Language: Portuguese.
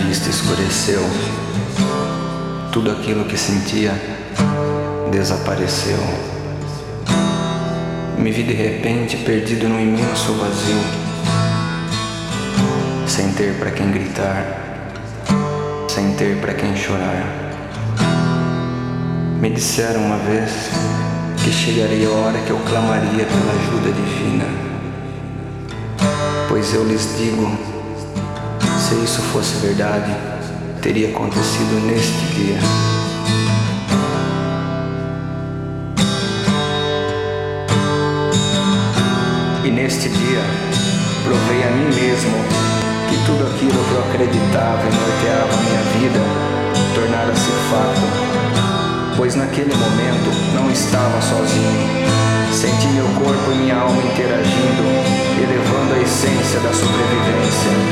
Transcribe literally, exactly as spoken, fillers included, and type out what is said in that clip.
vista escureceu. Tudo aquilo que sentia desapareceu. Me vi de repente perdido num imenso vazio, sem ter para quem gritar, sem ter para quem chorar. Me disseram uma vez que chegaria a hora que eu clamaria pela ajuda divina. Pois eu lhes digo, se isso fosse verdade, teria acontecido neste dia. E neste dia, provei a mim mesmo que tudo aquilo que eu acreditava e norteava minha vida tornara-se fato. Pois naquele momento não estava sozinho. Senti meu corpo e minha alma interagindo, elevando a essência da sobrevivência.